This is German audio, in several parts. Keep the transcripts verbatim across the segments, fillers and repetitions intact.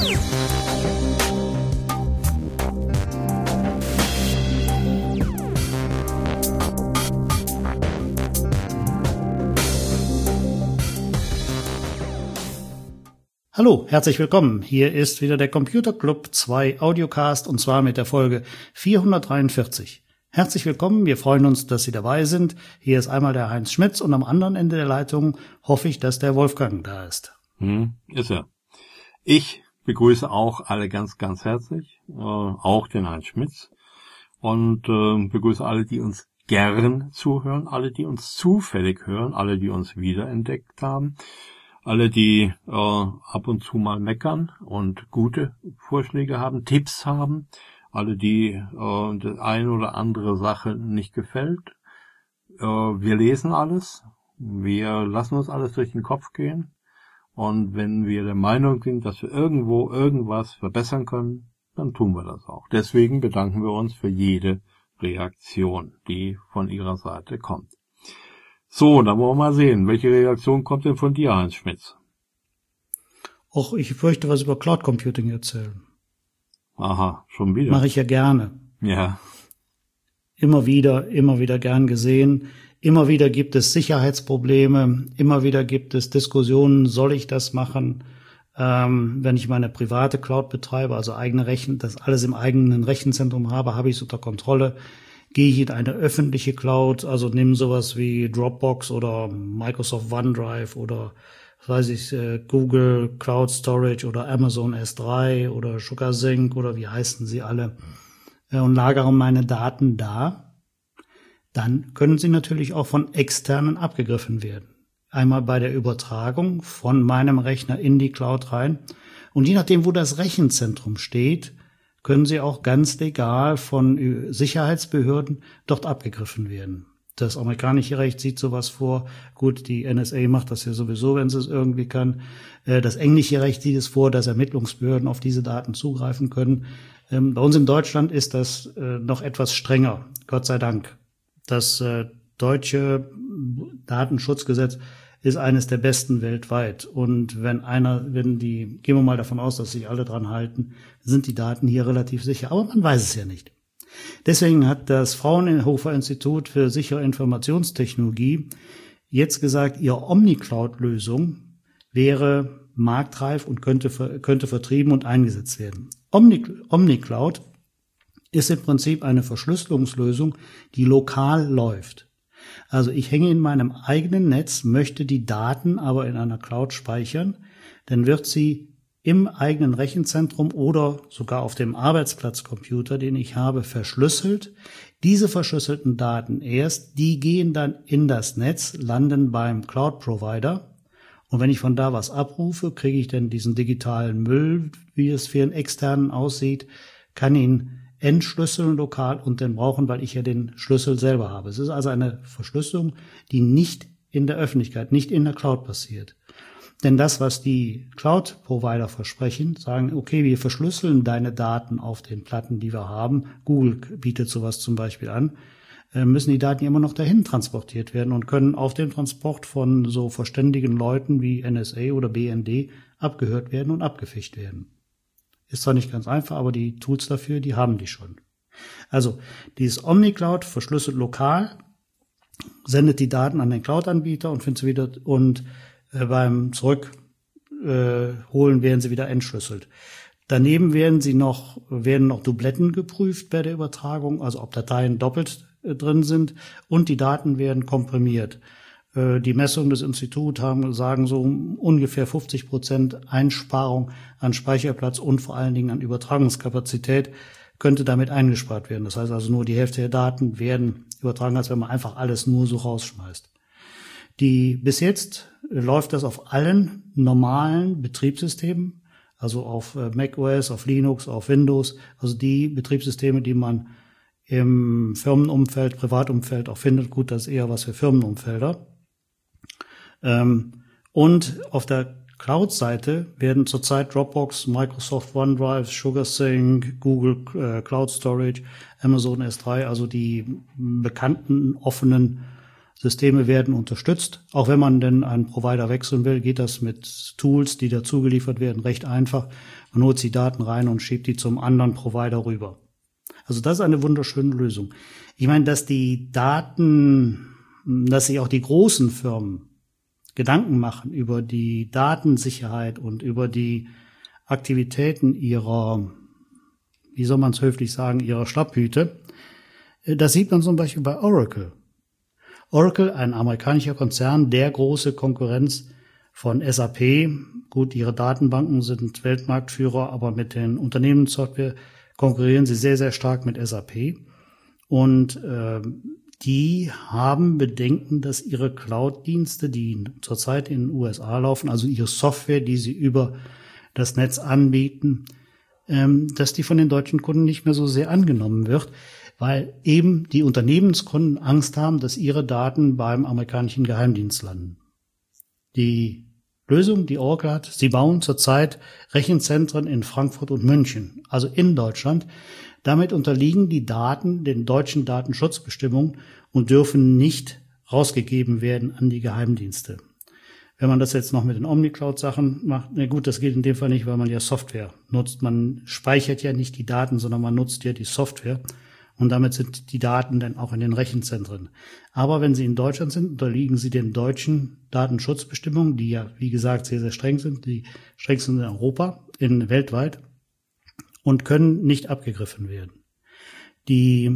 Hallo, herzlich willkommen. Hier ist wieder der Computer Club zwei Audiocast und zwar mit der Folge vierhundertdreiundvierzig. Herzlich willkommen, wir freuen uns, dass Sie dabei sind. Hier ist einmal der Heinz Schmitz und am anderen Ende der Leitung hoffe ich, dass der Wolfgang da ist. Hm, ist er. Ich begrüße auch alle ganz, ganz herzlich, äh, auch den Heinz Schmitz und äh, begrüße alle, die uns gern zuhören, alle, die uns zufällig hören, alle, die uns wiederentdeckt haben. Alle, die äh, ab und zu mal meckern und gute Vorschläge haben, Tipps haben, alle, die äh, die eine oder andere Sache nicht gefällt. Äh, wir lesen alles, wir lassen uns alles durch den Kopf gehen und wenn wir der Meinung sind, dass wir irgendwo irgendwas verbessern können, dann tun wir das auch. Deswegen bedanken wir uns für jede Reaktion, die von Ihrer Seite kommt. So, dann wollen wir mal sehen, welche Reaktion kommt denn von dir, Heinz Schmitz? Och, ich möchte was über Cloud Computing erzählen. Aha, schon wieder. Mache ich ja gerne. Ja. Immer wieder, immer wieder gern gesehen. Immer wieder gibt es Sicherheitsprobleme. Immer wieder gibt es Diskussionen, soll ich das machen? Ähm, wenn ich meine private Cloud betreibe, also eigene Rechen, das alles im eigenen Rechenzentrum habe, habe ich es unter Kontrolle. Gehe ich in eine öffentliche Cloud, also nimm sowas wie Dropbox oder Microsoft OneDrive oder was weiß ich, Google Cloud Storage oder Amazon S drei oder SugarSync oder wie heißen sie alle und lagere meine Daten da, dann können sie natürlich auch von externen abgegriffen werden. Einmal bei der Übertragung von meinem Rechner in die Cloud rein und je nachdem, wo das Rechenzentrum steht, können sie auch ganz legal von Sicherheitsbehörden dort abgegriffen werden. Das amerikanische Recht sieht sowas vor. Gut, die N S A macht das ja sowieso, wenn sie es irgendwie kann. Das englische Recht sieht es vor, dass Ermittlungsbehörden auf diese Daten zugreifen können. Bei uns in Deutschland ist das noch etwas strenger, Gott sei Dank. Das deutsche Datenschutzgesetz ist eines der besten weltweit. Und wenn einer, wenn die, gehen wir mal davon aus, dass sich alle dran halten, sind die Daten hier relativ sicher. Aber man weiß es ja nicht. Deswegen hat das Fraunhofer Institut für sichere Informationstechnologie jetzt gesagt, ihre OmniCloud-Lösung wäre marktreif und könnte, könnte vertrieben und eingesetzt werden. Omni, OmniCloud ist im Prinzip eine Verschlüsselungslösung, die lokal läuft. Also ich hänge in meinem eigenen Netz, möchte die Daten aber in einer Cloud speichern, dann wird sie im eigenen Rechenzentrum oder sogar auf dem Arbeitsplatzcomputer, den ich habe, verschlüsselt. Diese verschlüsselten Daten erst, die gehen dann in das Netz, landen beim Cloud-Provider. Und wenn ich von da was abrufe, kriege ich dann diesen digitalen Müll, wie es für einen externen aussieht, kann ihn entschlüsseln lokal und dann brauchen, weil ich ja den Schlüssel selber habe. Es ist also eine Verschlüsselung, die nicht in der Öffentlichkeit, nicht in der Cloud passiert. Denn das, was die Cloud-Provider versprechen, sagen, okay, wir verschlüsseln deine Daten auf den Platten, die wir haben. Google bietet sowas zum Beispiel an, müssen die Daten immer noch dahin transportiert werden und können auf dem Transport von so verständigen Leuten wie N S A oder B N D abgehört werden und abgefischt werden. Ist zwar nicht ganz einfach, aber die Tools dafür, die haben die schon. Also dieses OmniCloud verschlüsselt lokal, sendet die Daten an den Cloud-Anbieter und findet sie wieder und äh, beim Zurückholen äh, werden sie wieder entschlüsselt. Daneben werden sie noch werden noch Dubletten geprüft bei der Übertragung, also ob Dateien doppelt äh, drin sind und die Daten werden komprimiert. Die Messungen des Instituts haben, sagen so ungefähr fünfzig Prozent Einsparung an Speicherplatz und vor allen Dingen an Übertragungskapazität könnte damit eingespart werden. Das heißt also nur die Hälfte der Daten werden übertragen, als wenn man einfach alles nur so rausschmeißt. Die, bis jetzt läuft das auf allen normalen Betriebssystemen, also auf macOS, auf Linux, auf Windows, also die Betriebssysteme, die man im Firmenumfeld, Privatumfeld auch findet. Gut, das ist eher was für Firmenumfelder. Und auf der Cloud-Seite werden zurzeit Dropbox, Microsoft OneDrive, SugarSync, Google Cloud Storage, Amazon S drei, also die bekannten offenen Systeme werden unterstützt. Auch wenn man denn einen Provider wechseln will, geht das mit Tools, die dazu geliefert werden, recht einfach. Man holt die Daten rein und schiebt die zum anderen Provider rüber. Also das ist eine wunderschöne Lösung. Ich meine, dass die Daten, dass sich auch die großen Firmen Gedanken machen über die Datensicherheit und über die Aktivitäten ihrer, wie soll man es höflich sagen, ihrer Schlapphüte. Das sieht man zum Beispiel bei Oracle. Oracle, ein amerikanischer Konzern, der große Konkurrenz von S A P. Gut, ihre Datenbanken sind Weltmarktführer, aber mit den Unternehmenssoftware konkurrieren sie sehr, sehr stark mit S A P. Und äh, die haben Bedenken, dass ihre Cloud-Dienste, die zurzeit in den U S A laufen, also ihre Software, die sie über das Netz anbieten, ähm, dass die von den deutschen Kunden nicht mehr so sehr angenommen wird, weil eben die Unternehmenskunden Angst haben, dass ihre Daten beim amerikanischen Geheimdienst landen. Die Lösung, die Oracle hat, sie bauen zurzeit Rechenzentren in Frankfurt und München, also in Deutschland. Damit unterliegen die Daten den deutschen Datenschutzbestimmungen und dürfen nicht rausgegeben werden an die Geheimdienste. Wenn man das jetzt noch mit den OmniCloud-Sachen macht, na gut, das geht in dem Fall nicht, weil man ja Software nutzt. Man speichert ja nicht die Daten, sondern man nutzt ja die Software. Und damit sind die Daten dann auch in den Rechenzentren. Aber wenn sie in Deutschland sind, unterliegen sie den deutschen Datenschutzbestimmungen, die ja, wie gesagt, sehr, sehr streng sind, die strengsten in Europa, in weltweit, und können nicht abgegriffen werden. Die,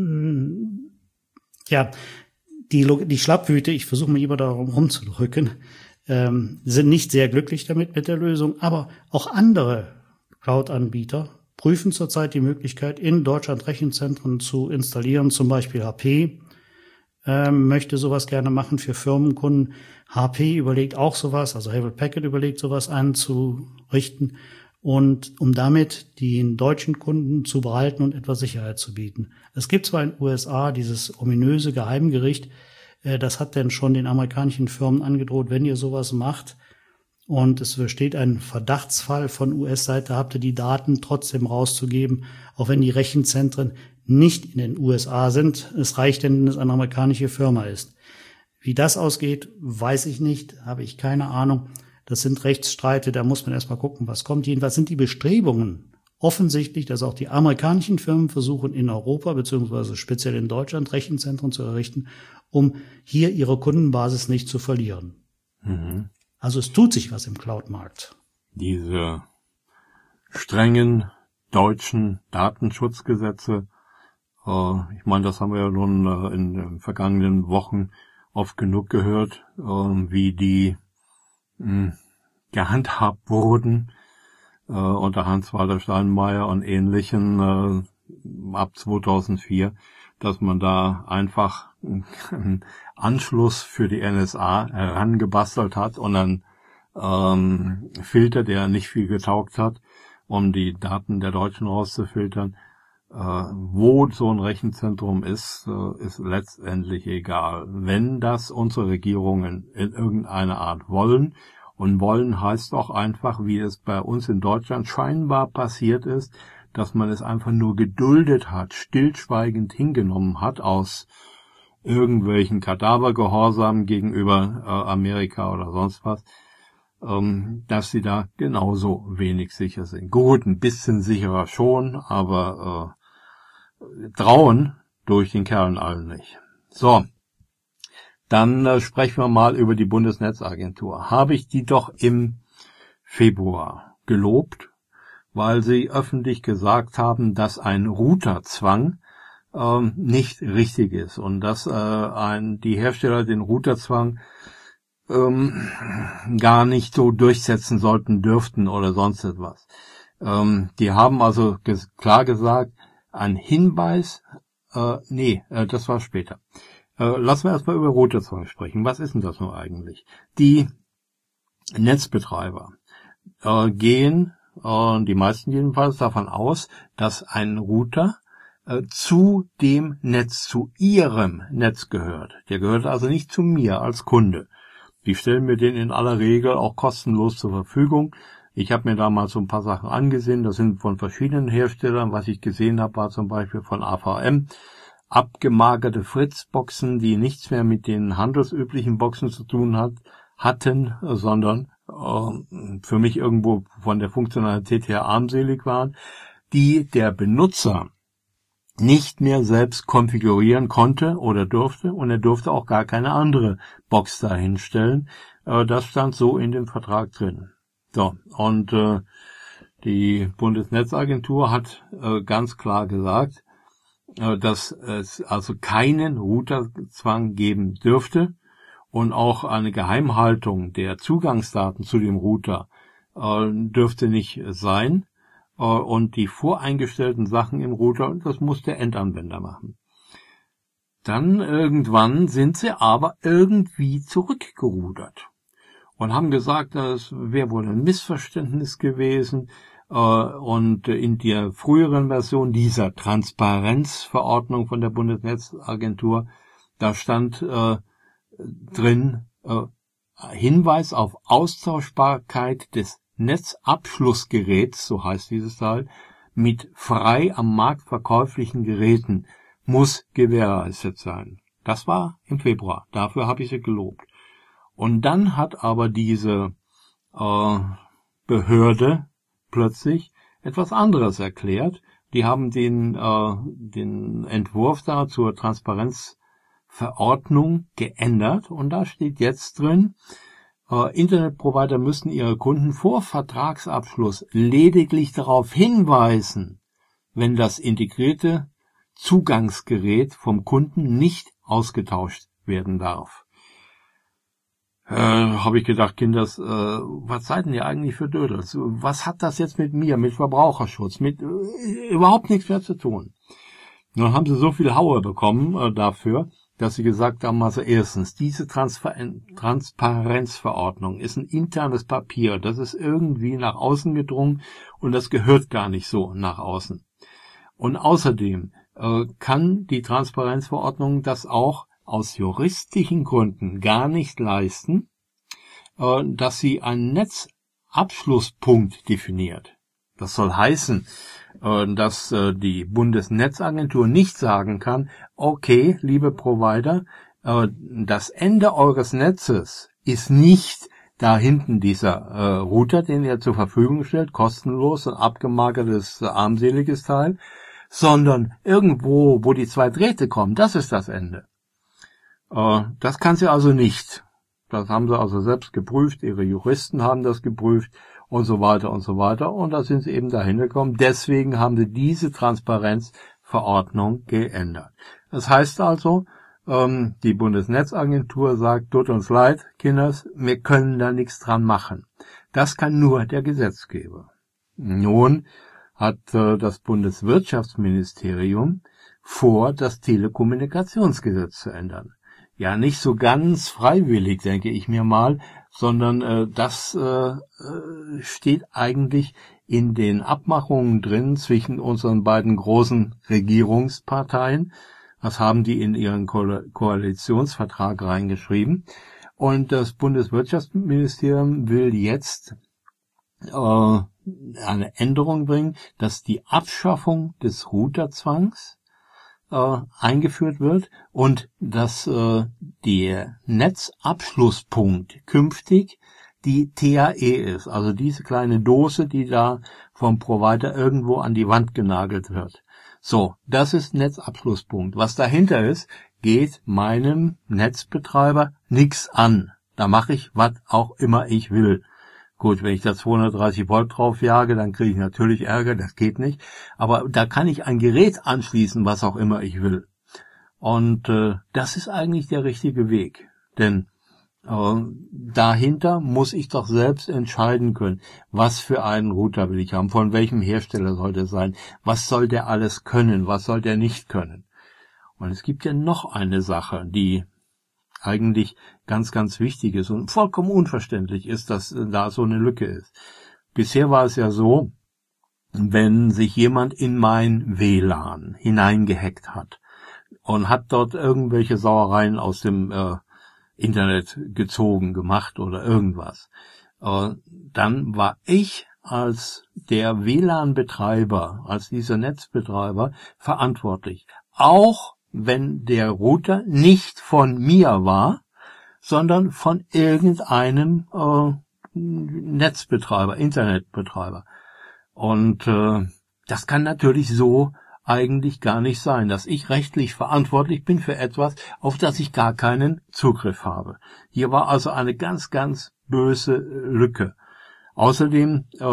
ja, die, die Schlapphüte, ich versuche mich immer darum rumzudrücken, ähm, sind nicht sehr glücklich damit mit der Lösung, aber auch andere Cloud-Anbieter prüfen zurzeit die Möglichkeit, in Deutschland Rechenzentren zu installieren. Zum Beispiel H P ähm, möchte sowas gerne machen für Firmenkunden. H P überlegt auch sowas, also Hewlett Packard überlegt sowas einzurichten. Und um damit den deutschen Kunden zu behalten und etwas Sicherheit zu bieten. Es gibt zwar in den U S A dieses ominöse Geheimgericht, äh, das hat denn schon den amerikanischen Firmen angedroht, wenn ihr sowas macht, und es besteht ein Verdachtsfall von U S-Seite, habt ihr die Daten trotzdem rauszugeben, auch wenn die Rechenzentren nicht in den U S A sind. Es reicht denn, wenn es eine amerikanische Firma ist. Wie das ausgeht, weiß ich nicht, habe ich keine Ahnung. Das sind Rechtsstreite, da muss man erstmal gucken, was kommt. Jedenfalls sind die Bestrebungen offensichtlich, dass auch die amerikanischen Firmen versuchen, in Europa beziehungsweise speziell in Deutschland Rechenzentren zu errichten, um hier ihre Kundenbasis nicht zu verlieren. Mhm. Also es tut sich was im Cloud-Markt. Diese strengen deutschen Datenschutzgesetze, äh, ich meine, das haben wir ja nun äh, in den vergangenen Wochen oft genug gehört, äh, wie die mh, gehandhabt wurden äh, unter Hans-Walter Steinmeier und Ähnlichen äh, ab zweitausendvier, dass man da einfach einen Anschluss für die N S A herangebastelt hat und einen ähm, Filter, der nicht viel getaugt hat, um die Daten der Deutschen rauszufiltern. Äh, wo so ein Rechenzentrum ist, äh, ist letztendlich egal. Wenn das unsere Regierungen in irgendeiner Art wollen, und wollen heißt auch einfach, wie es bei uns in Deutschland scheinbar passiert ist, dass man es einfach nur geduldet hat, stillschweigend hingenommen hat aus irgendwelchen Kadavergehorsam gegenüber äh, Amerika oder sonst was, ähm, dass sie da genauso wenig sicher sind. Gut, ein bisschen sicherer schon, aber äh, trauen durch den Kerlen allen nicht. So, dann äh, sprechen wir mal über die Bundesnetzagentur. Habe ich die doch im Februar gelobt, weil sie öffentlich gesagt haben, dass ein Routerzwang ähm, nicht richtig ist und dass äh, ein, die Hersteller den Routerzwang ähm, gar nicht so durchsetzen sollten dürften oder sonst etwas. Ähm, die haben also ges- klar gesagt, ein Hinweis, äh, nee, äh, das war später. Äh, lassen wir erstmal über Routerzwang sprechen. Was ist denn das nun eigentlich? Die Netzbetreiber äh, gehen, äh, die meisten jedenfalls, davon aus, dass ein Router äh, zu dem Netz, zu ihrem Netz gehört. Der gehört also nicht zu mir als Kunde. Die stellen mir den in aller Regel auch kostenlos zur Verfügung. Ich habe mir da mal so ein paar Sachen angesehen. Das sind von verschiedenen Herstellern. Was ich gesehen habe, war zum Beispiel von A V M. abgemagerte Fritz-Boxen, die nichts mehr mit den handelsüblichen Boxen zu tun hat, hatten, sondern äh, für mich irgendwo von der Funktionalität her armselig waren, die der Benutzer nicht mehr selbst konfigurieren konnte oder durfte, und er durfte auch gar keine andere Box dahinstellen. Äh, das stand so in dem Vertrag drin. So, und äh, die Bundesnetzagentur hat äh, ganz klar gesagt, äh, dass es also keinen Routerzwang geben dürfte und auch eine Geheimhaltung der Zugangsdaten zu dem Router äh, dürfte nicht sein. Äh, und die voreingestellten Sachen im Router, das muss der Endanwender machen. Dann irgendwann sind sie aber irgendwie zurückgerudert und haben gesagt, das wäre wohl ein Missverständnis gewesen. Und in der früheren Version dieser Transparenzverordnung von der Bundesnetzagentur, da stand äh, drin äh, Hinweis auf Austauschbarkeit des Netzabschlussgeräts, so heißt dieses Teil, mit frei am Markt verkäuflichen Geräten muss gewährleistet sein. Das war im Februar. Dafür habe ich sie gelobt. Und dann hat aber diese äh, Behörde plötzlich etwas anderes erklärt. Die haben den, äh, den Entwurf da zur Transparenzverordnung geändert und da steht jetzt drin, äh, Internetprovider müssen ihre Kunden vor Vertragsabschluss lediglich darauf hinweisen, wenn das integrierte Zugangsgerät vom Kunden nicht ausgetauscht werden darf. Äh, habe ich gedacht, Kinders, äh, was seid denn ihr eigentlich für Dödels? Was hat das jetzt mit mir, mit Verbraucherschutz, mit äh, überhaupt nichts mehr zu tun? Nun haben sie so viel Haue bekommen äh, dafür, dass sie gesagt haben, also erstens, diese Transfer- Transparenzverordnung ist ein internes Papier, das ist irgendwie nach außen gedrungen und das gehört gar nicht so nach außen. Und außerdem äh, kann die Transparenzverordnung das auch aus juristischen Gründen gar nicht leisten, äh, dass sie einen Netzabschlusspunkt definiert. Das soll heißen, äh, dass äh, die Bundesnetzagentur nicht sagen kann, okay, liebe Provider, äh, das Ende eures Netzes ist nicht da hinten dieser äh, Router, den ihr zur Verfügung stellt, kostenlos, ein abgemagertes, äh, armseliges Teil, sondern irgendwo, wo die zwei Drähte kommen, das ist das Ende. Das kann sie also nicht. Das haben sie also selbst geprüft, ihre Juristen haben das geprüft und so weiter und so weiter. Und da sind sie eben dahin gekommen. Deswegen haben sie diese Transparenzverordnung geändert. Das heißt also, die Bundesnetzagentur sagt, tut uns leid, Kinders, wir können da nichts dran machen. Das kann nur der Gesetzgeber. Nun hat das Bundeswirtschaftsministerium vor, das Telekommunikationsgesetz zu ändern. Ja, nicht so ganz freiwillig, denke ich mir mal, sondern äh, das äh, steht eigentlich in den Abmachungen drin zwischen unseren beiden großen Regierungsparteien. Das haben die in ihren Ko- Koalitionsvertrag reingeschrieben. Und das Bundeswirtschaftsministerium will jetzt äh, eine Änderung bringen, dass die Abschaffung des Routerzwangs Äh, eingeführt wird und dass äh, der Netzabschlusspunkt künftig die T A E ist, also diese kleine Dose, die da vom Provider irgendwo an die Wand genagelt wird. So, das ist Netzabschlusspunkt. Was dahinter ist, geht meinem Netzbetreiber nichts an. Da mache ich, was auch immer ich will. Gut, wenn ich da zweihundertdreißig Volt drauf jage, dann kriege ich natürlich Ärger, das geht nicht. Aber da kann ich ein Gerät anschließen, was auch immer ich will. Und äh, das ist eigentlich der richtige Weg. Denn äh, dahinter muss ich doch selbst entscheiden können, was für einen Router will ich haben, von welchem Hersteller soll der sein, was soll der alles können, was soll der nicht können. Und es gibt ja noch eine Sache, die eigentlich ganz, ganz wichtig ist und vollkommen unverständlich ist, dass da so eine Lücke ist. Bisher war es ja so, wenn sich jemand in mein W L A N hineingehackt hat und hat dort irgendwelche Sauereien aus dem äh, Internet gezogen, gemacht oder irgendwas, äh, dann war ich als der W L A N-Betreiber, als dieser Netzbetreiber verantwortlich. Auch wenn der Router nicht von mir war, sondern von irgendeinem äh, Netzbetreiber, Internetbetreiber. Und äh, das kann natürlich so eigentlich gar nicht sein, dass ich rechtlich verantwortlich bin für etwas, auf das ich gar keinen Zugriff habe. Hier war also eine ganz, ganz böse Lücke. Außerdem, äh,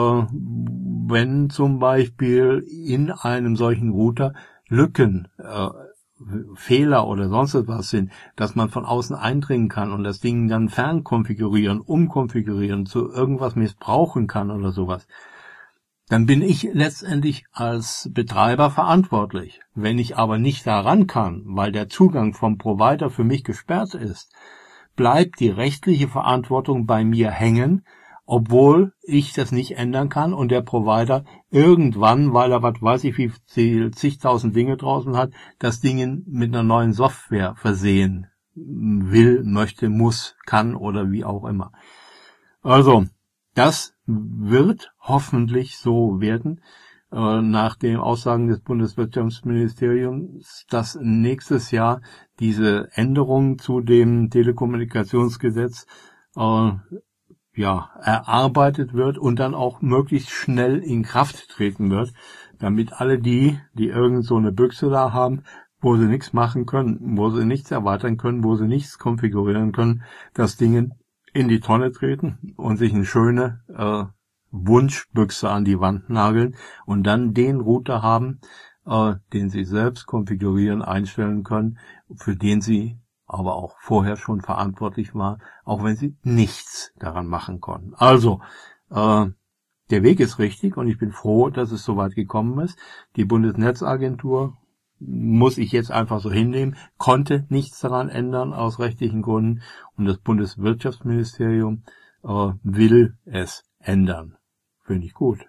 wenn zum Beispiel in einem solchen Router Lücken, äh, Fehler oder sonst etwas sind, dass man von außen eindringen kann und das Ding dann fernkonfigurieren, umkonfigurieren, zu irgendwas missbrauchen kann oder sowas, dann bin ich letztendlich als Betreiber verantwortlich. Wenn ich aber nicht daran kann, weil der Zugang vom Provider für mich gesperrt ist, bleibt die rechtliche Verantwortung bei mir hängen, obwohl ich das nicht ändern kann und der Provider irgendwann, weil er was weiß ich wie viel, zigtausend Dinge draußen hat, das Ding mit einer neuen Software versehen will, möchte, muss, kann oder wie auch immer. Also, das wird hoffentlich so werden, äh, nach den Aussagen des Bundeswirtschaftsministeriums, dass nächstes Jahr diese Änderung zu dem Telekommunikationsgesetz äh, ja, erarbeitet wird und dann auch möglichst schnell in Kraft treten wird, damit alle die, die irgend so eine Büchse da haben, wo sie nichts machen können, wo sie nichts erweitern können, wo sie nichts konfigurieren können, das Ding in die Tonne treten und sich eine schöne äh, Wunschbüchse an die Wand nageln und dann den Router haben, äh, den sie selbst konfigurieren, einstellen können, für den sie aber auch vorher schon verantwortlich war, auch wenn sie nichts daran machen konnten. Also, äh, der Weg ist richtig und ich bin froh, dass es so weit gekommen ist. Die Bundesnetzagentur, muss ich jetzt einfach so hinnehmen, konnte nichts daran ändern aus rechtlichen Gründen und das Bundeswirtschaftsministerium äh, will es ändern. Finde ich gut.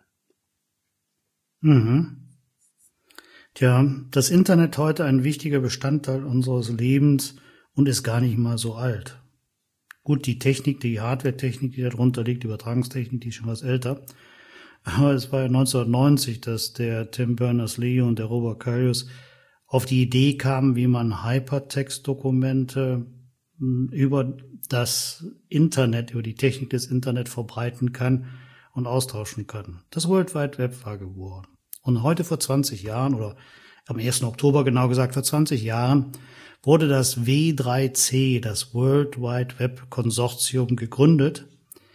Mhm. Tja, das Internet heute ein wichtiger Bestandteil unseres Lebens und ist gar nicht mal so alt. Gut, die Technik, die Hardware-Technik, die darunter liegt, die Übertragungstechnik, die ist schon was älter. Aber es war ja neunzehnhundertneunzig, dass der Tim Berners-Lee und der Robert Carius auf die Idee kamen, wie man Hypertext-Dokumente über das Internet, über die Technik des Internet verbreiten kann und austauschen kann. Das World Wide Web war geboren. Und heute vor zwanzig Jahren, oder am ersten Oktober genau gesagt vor zwanzig Jahren, wurde das W drei C, das World Wide Web Konsortium, gegründet,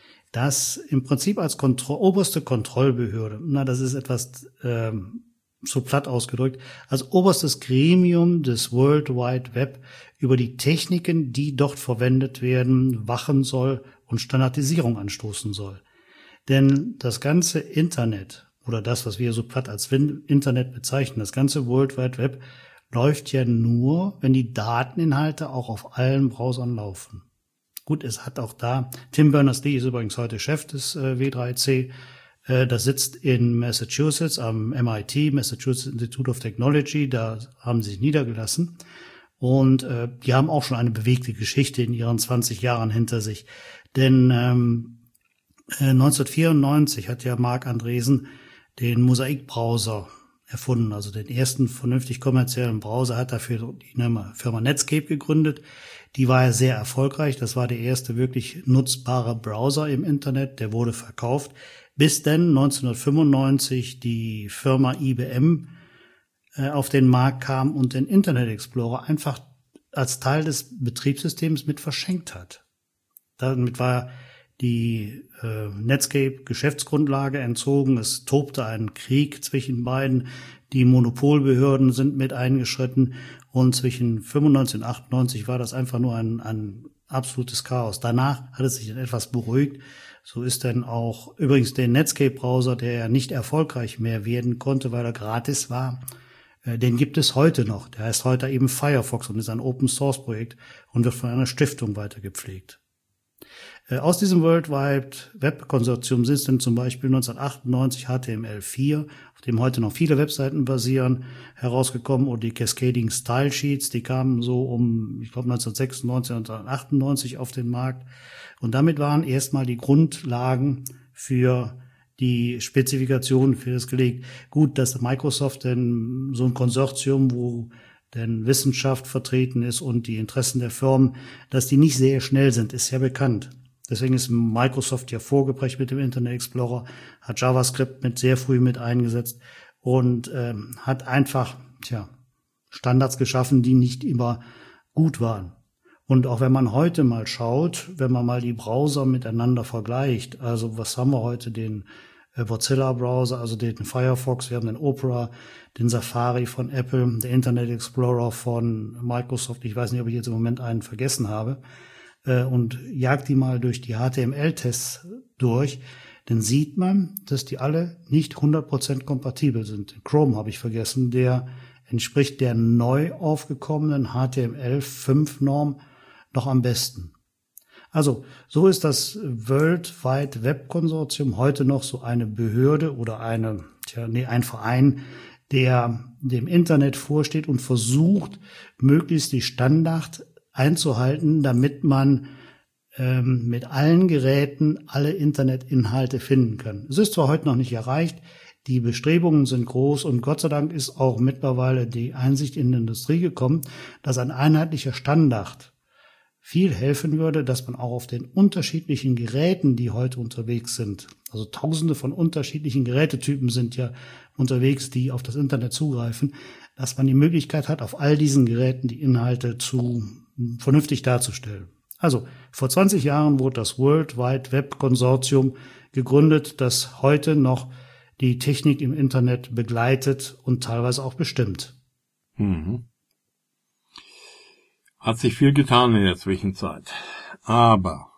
das im Prinzip als Kontro- oberste Kontrollbehörde, na, das ist etwas ähm, so platt ausgedrückt, als oberstes Gremium des World Wide Web über die Techniken, die dort verwendet werden, wachen soll und Standardisierung anstoßen soll. Denn das ganze Internet, oder das, was wir so platt als Internet bezeichnen, das ganze World Wide Web, läuft ja nur, wenn die Dateninhalte auch auf allen Browsern laufen. Gut, es hat auch da, Tim Berners-Lee ist übrigens heute Chef des äh, W drei C, äh, das sitzt in Massachusetts am M I T, Massachusetts Institute of Technology, da haben sie sich niedergelassen. Und äh, die haben auch schon eine bewegte Geschichte in ihren zwanzig Jahren hinter sich. Denn ähm, äh, neunzehnhundertvierundneunzig hat ja Marc Andreessen den Mosaik-Browser erfunden, also den ersten vernünftig kommerziellen Browser hat dafür die Firma Netscape gegründet. Die war ja sehr erfolgreich. Das war der erste wirklich nutzbare Browser im Internet. Der wurde verkauft, bis dann neunzehnhundertfünfundneunzig die Firma I B M äh, auf den Markt kam und den Internet Explorer einfach als Teil des Betriebssystems mit verschenkt hat. Damit war die äh, Netscape-Geschäftsgrundlage entzogen. Es tobte ein Krieg zwischen beiden. Die Monopolbehörden sind mit eingeschritten und zwischen fünfundneunzig und achtundneunzig war das einfach nur ein, ein absolutes Chaos. Danach hat es sich dann etwas beruhigt. So ist dann auch übrigens der Netscape-Browser, der ja nicht erfolgreich mehr werden konnte, weil er gratis war, äh, den gibt es heute noch. Der heißt heute eben Firefox und ist ein Open-Source-Projekt und wird von einer Stiftung weiter gepflegt. Aus diesem World Wide Web Konsortium sind dann zum Beispiel neunzehnhundertachtundneunzig H T M L vier, auf dem heute noch viele Webseiten basieren, herausgekommen, und die Cascading Style Sheets, die kamen so um, ich glaube neunzehnhundertsechsundneunzig, neunzehnhundertachtundneunzig auf den Markt. Und damit waren erstmal die Grundlagen für die Spezifikationen für das gelegt. Gut, dass Microsoft denn so ein Konsortium, wo denn Wissenschaft vertreten ist und die Interessen der Firmen, dass die nicht sehr schnell sind, ist ja bekannt. Deswegen ist Microsoft ja vorgeprägt mit dem Internet Explorer, hat JavaScript mit sehr früh mit eingesetzt und ähm, hat einfach tja, Standards geschaffen, die nicht immer gut waren. Und auch wenn man heute mal schaut, wenn man mal die Browser miteinander vergleicht, also was haben wir heute, den äh, Mozilla-Browser, also den Firefox, wir haben den Opera, den Safari von Apple, der Internet Explorer von Microsoft, ich weiß nicht, ob ich jetzt im Moment einen vergessen habe, äh, und jagt die mal durch die H T M L-Tests durch, dann sieht man, dass die alle nicht hundert Prozent kompatibel sind. Chrome habe ich vergessen, der entspricht der neu aufgekommenen H T M L fünf Norm noch am besten. Also, so ist das World Wide Web Konsortium heute noch so eine Behörde oder eine, tja, nee, ein Verein, der dem Internet vorsteht und versucht, möglichst die Standard einzuhalten, damit man ähm, mit allen Geräten alle Internetinhalte finden kann. Es ist zwar heute noch nicht erreicht, die Bestrebungen sind groß und Gott sei Dank ist auch mittlerweile die Einsicht in die Industrie gekommen, dass ein einheitlicher Standard viel helfen würde, dass man auch auf den unterschiedlichen Geräten, die heute unterwegs sind, also tausende von unterschiedlichen Gerätetypen sind ja unterwegs, die auf das Internet zugreifen, dass man die Möglichkeit hat, auf all diesen Geräten die Inhalte zu vernünftig darzustellen. Also vor zwanzig Jahren wurde das World Wide Web Konsortium gegründet, das heute noch die Technik im Internet begleitet und teilweise auch bestimmt. Mhm. Hat sich viel getan in der Zwischenzeit. Aber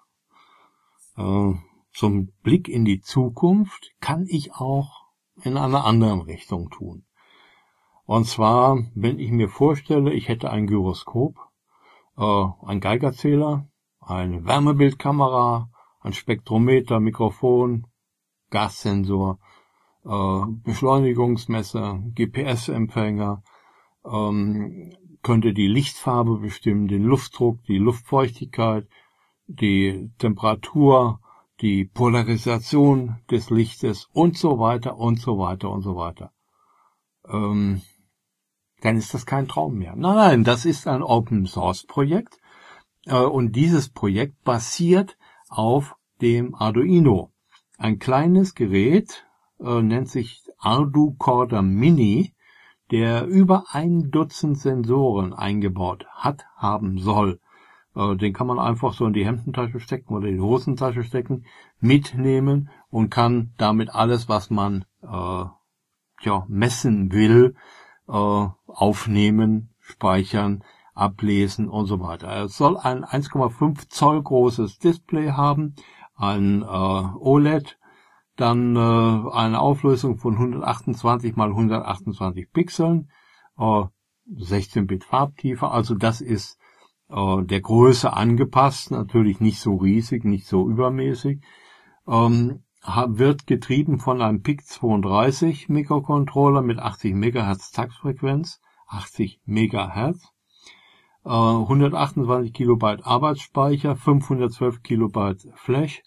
äh, zum Blick in die Zukunft kann ich auch in einer anderen Richtung tun. Und zwar, wenn ich mir vorstelle, ich hätte ein Gyroskop, äh, ein Geigerzähler, eine Wärmebildkamera, ein Spektrometer, Mikrofon, Gassensor, äh, Beschleunigungsmesser, G P S-Empfänger, ähm, könnte die Lichtfarbe bestimmen, den Luftdruck, die Luftfeuchtigkeit, die Temperatur, die Polarisation des Lichtes und so weiter und so weiter und so weiter. Ähm, dann ist das kein Traum mehr. Nein, nein, das ist ein Open-Source-Projekt äh, und dieses Projekt basiert auf dem Arduino. Ein kleines Gerät äh, nennt sich ArduCorder Mini, der über ein Dutzend Sensoren eingebaut hat, haben soll. Äh, den kann man einfach so in die Hemdentasche stecken oder in die Hosentasche stecken, mitnehmen und kann damit alles, was man äh, ja, messen will, äh, aufnehmen, speichern, ablesen und so weiter. Es soll ein eins Komma fünf Zoll großes Display haben, ein äh, O L E D, dann äh, eine Auflösung von hundertachtundzwanzig mal hundertachtundzwanzig Pixeln, äh, sechzehn Bit Farbtiefe, also das ist äh, der Größe angepasst, natürlich nicht so riesig, nicht so übermäßig, ähm, wird getrieben von einem P I C zweiunddreißig Mikrocontroller mit achtzig Megahertz Taktfrequenz, achtzig Megahertz, äh, hundertachtundzwanzig Kilobyte Arbeitsspeicher, fünfhundertzwölf Kilobyte Flash,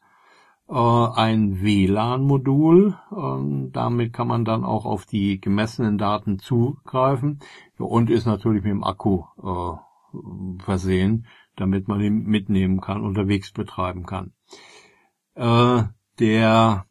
ein W L A N-Modul, damit kann man dann auch auf die gemessenen Daten zugreifen und ist natürlich mit dem Akku äh, versehen, damit man ihn mitnehmen kann, unterwegs betreiben kann. Äh, der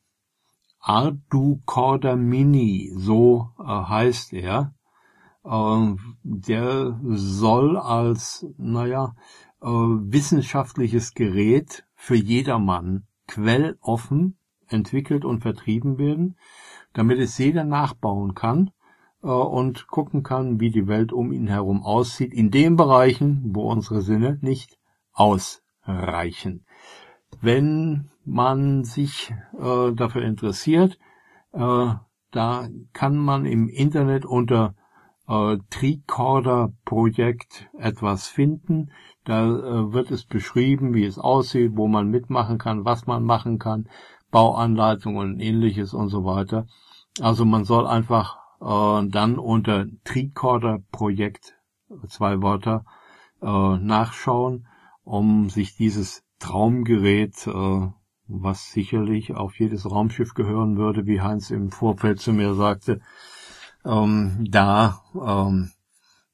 ArduCorder Mini, so äh, heißt er, äh, der soll als, naja, äh, wissenschaftliches Gerät für jedermann quelloffen entwickelt und vertrieben werden, damit es jeder nachbauen kann äh, und gucken kann, wie die Welt um ihn herum aussieht, in den Bereichen, wo unsere Sinne nicht ausreichen. Wenn man sich äh, dafür interessiert, äh, da kann man im Internet unter äh, Tricorder Projekt etwas finden. Da äh, wird es beschrieben, wie es aussieht, wo man mitmachen kann, was man machen kann, Bauanleitungen und ähnliches und so weiter. Also man soll einfach äh, dann unter Tricorder Projekt, zwei Wörter, äh, nachschauen, um sich dieses Traumgerät, äh, was sicherlich auf jedes Raumschiff gehören würde, wie Heinz im Vorfeld zu mir sagte, ähm, da ähm,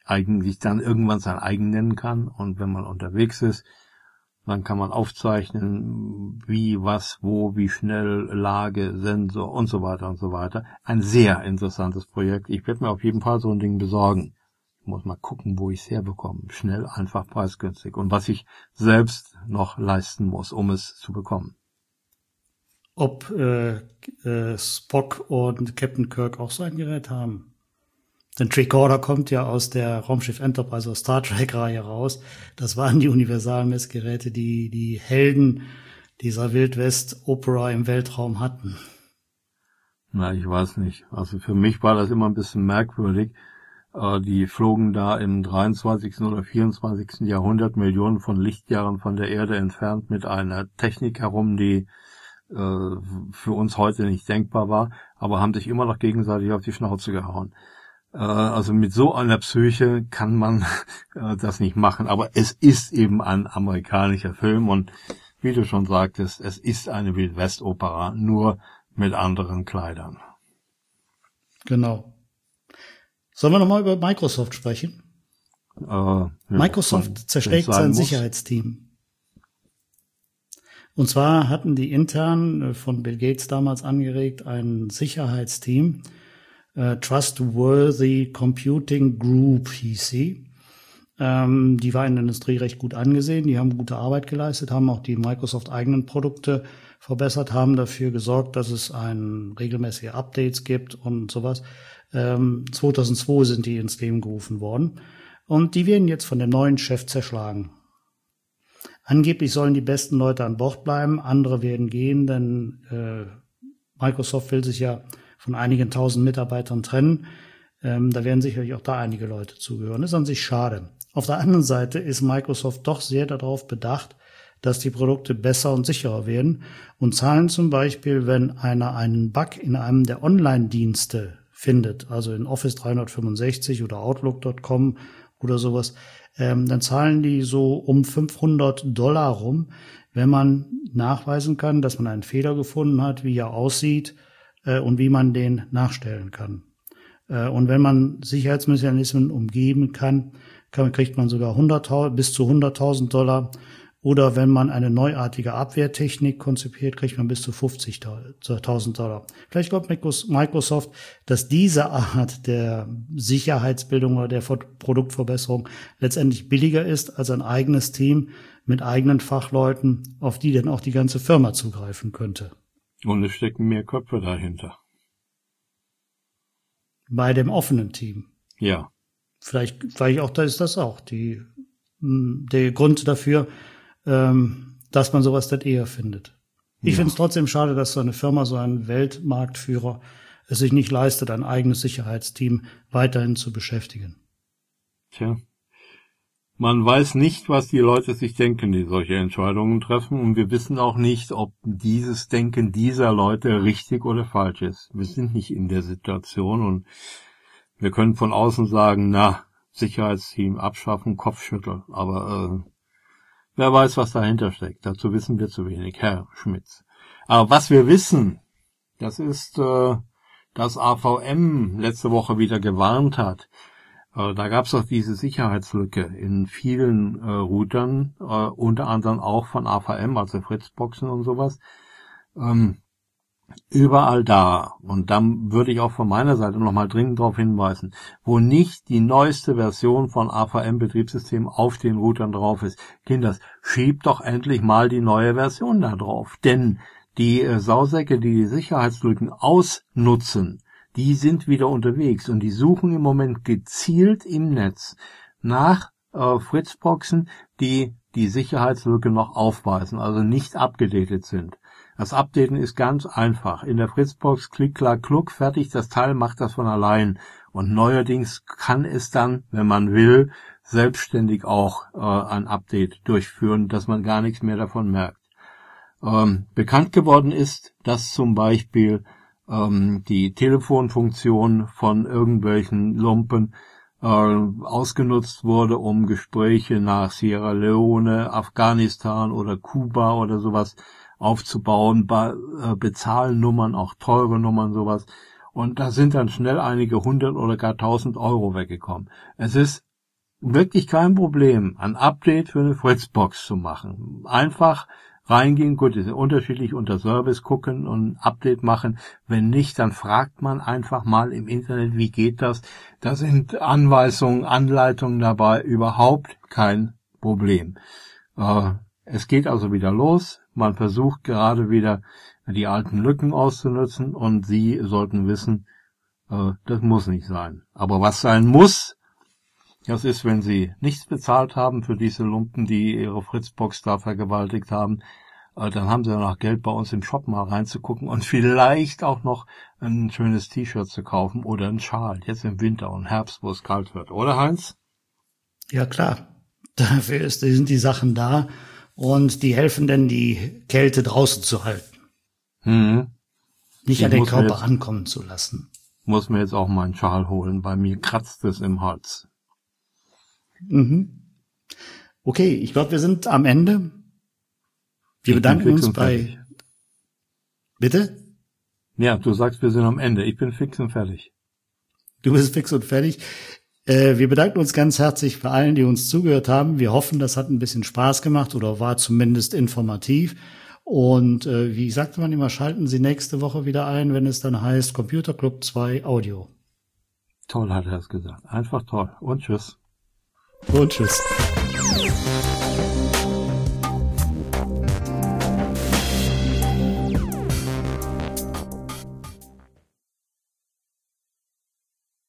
eigentlich dann irgendwann sein eigen nennen kann. Und wenn man unterwegs ist, dann kann man aufzeichnen, wie, was, wo, wie schnell, Lage, Sensor und so weiter und so weiter. Ein sehr interessantes Projekt. Ich werde mir auf jeden Fall so ein Ding besorgen. Ich muss mal gucken, wo ich es herbekomme. Schnell, einfach, preisgünstig. Und was ich selbst noch leisten muss, um es zu bekommen. Ob äh, äh, Spock und Captain Kirk auch so ein Gerät haben? Denn Tricorder kommt ja aus der Raumschiff Enterprise, aus Star Trek-Reihe raus. Das waren die Universalmessgeräte, die die Helden dieser Wildwest-Opera im Weltraum hatten. Na, ich weiß nicht. Also für mich war das immer ein bisschen merkwürdig. Äh, die flogen da im dreiundzwanzigsten oder vierundzwanzigsten Jahrhundert Millionen von Lichtjahren von der Erde entfernt mit einer Technik herum, die äh, für uns heute nicht denkbar war, aber haben sich immer noch gegenseitig auf die Schnauze gehauen. Also mit so einer Psyche kann man äh, das nicht machen. Aber es ist eben ein amerikanischer Film und wie du schon sagtest, es ist eine Wildwest-Opera, nur mit anderen Kleidern. Genau. Sollen wir nochmal über Microsoft sprechen? Äh, ja, Microsoft wenn, zerschlägt sein Sicherheitsteam. Und zwar hatten die intern von Bill Gates damals angeregt ein Sicherheitsteam, Uh, Trustworthy Computing Group hieß sie. Ähm, die war in der Industrie recht gut angesehen. Die haben gute Arbeit geleistet, haben auch die Microsoft-eigenen Produkte verbessert, haben dafür gesorgt, dass es ein regelmäßige Updates gibt und sowas. Ähm, zweitausendzwei sind die ins Leben gerufen worden. Und die werden jetzt von dem neuen Chef zerschlagen. Angeblich sollen die besten Leute an Bord bleiben, andere werden gehen, denn äh, Microsoft will sich ja von einigen tausend Mitarbeitern trennen. Ähm, da werden sicherlich auch da einige Leute zugehören. Das ist an sich schade. Auf der anderen Seite ist Microsoft doch sehr darauf bedacht, dass die Produkte besser und sicherer werden und zahlen zum Beispiel, wenn einer einen Bug in einem der Online-Dienste findet, also in Office dreihundertfünfundsechzig oder Outlook Punkt com oder sowas, ähm, dann zahlen die so um fünfhundert Dollar rum, wenn man nachweisen kann, dass man einen Fehler gefunden hat, wie er aussieht, und wie man den nachstellen kann. Und wenn man Sicherheitsmechanismen umgeben kann, kann kriegt man sogar hunderttausend bis zu hunderttausend Dollar. Oder wenn man eine neuartige Abwehrtechnik konzipiert, kriegt man bis zu fünfzigtausend Dollar. Vielleicht glaubt Microsoft, dass diese Art der Sicherheitsbildung oder der Produktverbesserung letztendlich billiger ist als ein eigenes Team mit eigenen Fachleuten, auf die dann auch die ganze Firma zugreifen könnte. Und es stecken mehr Köpfe dahinter. Bei dem offenen Team. Ja. Vielleicht, vielleicht auch, da ist das auch die, der Grund dafür, dass man sowas dann eher findet. Ich ja. finde es trotzdem schade, dass so eine Firma, so ein Weltmarktführer, es sich nicht leistet, ein eigenes Sicherheitsteam weiterhin zu beschäftigen. Tja. Man weiß nicht, was die Leute sich denken, die solche Entscheidungen treffen. Und wir wissen auch nicht, ob dieses Denken dieser Leute richtig oder falsch ist. Wir sind nicht in der Situation und wir können von außen sagen, na, Sicherheitsteam abschaffen, Kopfschütteln. Aber äh, wer weiß, was dahinter steckt. Dazu wissen wir zu wenig, Herr Schmitz. Aber was wir wissen, das ist, äh, dass A V M letzte Woche wieder gewarnt hat. Da gab es auch diese Sicherheitslücke in vielen äh, Routern, äh, unter anderem auch von A V M, also Fritzboxen und sowas. Ähm, überall da, und dann würde ich auch von meiner Seite nochmal dringend darauf hinweisen, wo nicht die neueste Version von A V M-Betriebssystem auf den Routern drauf ist. Kinders, schiebt doch endlich mal die neue Version da drauf. Denn die äh, Sausäcke, die die Sicherheitslücken ausnutzen, die sind wieder unterwegs und die suchen im Moment gezielt im Netz nach äh, Fritzboxen, die die Sicherheitslücke noch aufweisen, also nicht abgedatet sind. Das Updaten ist ganz einfach. In der Fritzbox klick, klack, kluck, fertig, das Teil macht das von allein. Und neuerdings kann es dann, wenn man will, selbstständig auch äh, ein Update durchführen, dass man gar nichts mehr davon merkt. Ähm, bekannt geworden ist, dass zum Beispiel ähm, die Telefonfunktion von irgendwelchen Lumpen äh, ausgenutzt wurde, um Gespräche nach Sierra Leone, Afghanistan oder Kuba oder sowas aufzubauen, bei äh, Bezahlnummern, auch teure Nummern, sowas. Und da sind dann schnell einige hundert oder gar tausend Euro weggekommen. Es ist wirklich kein Problem, ein Update für eine Fritzbox zu machen. Einfach reingehen, gut, ist ja unterschiedlich unter Service gucken und Update machen. Wenn nicht, dann fragt man einfach mal im Internet, wie geht das? Da sind Anweisungen, Anleitungen dabei, überhaupt kein Problem. Äh, es geht also wieder los. Man versucht gerade wieder die alten Lücken auszunutzen und Sie sollten wissen, äh, das muss nicht sein. Aber was sein muss, das ist, wenn Sie nichts bezahlt haben für diese Lumpen, die Ihre Fritzbox da vergewaltigt haben, äh, dann haben Sie noch Geld bei uns im Shop mal reinzugucken und vielleicht auch noch ein schönes T-Shirt zu kaufen oder einen Schal, jetzt im Winter und Herbst, wo es kalt wird. Oder, Heinz? Ja, klar. Dafür ist, sind die Sachen da und die helfen denn, die Kälte draußen zu halten. Mhm. Nicht Ich an den muss mir Körper jetzt- ankommen zu lassen. Muss mir jetzt auch mal einen Schal holen. Bei mir kratzt es im Hals. Mhm. Okay, ich glaube, wir sind am Ende. Wir Ich bin bedanken fix uns und bei... fertig. Bitte? Ja, du sagst, wir sind am Ende. Ich bin fix und fertig. Du bist fix und fertig. Äh, wir bedanken uns ganz herzlich bei allen, die uns zugehört haben. Wir hoffen, das hat ein bisschen Spaß gemacht oder war zumindest informativ. Und äh, wie sagte man immer, schalten Sie nächste Woche wieder ein, wenn es dann heißt Computer Club zwei Audio. Toll hat er es gesagt. Einfach toll. Und tschüss. Und tschüss.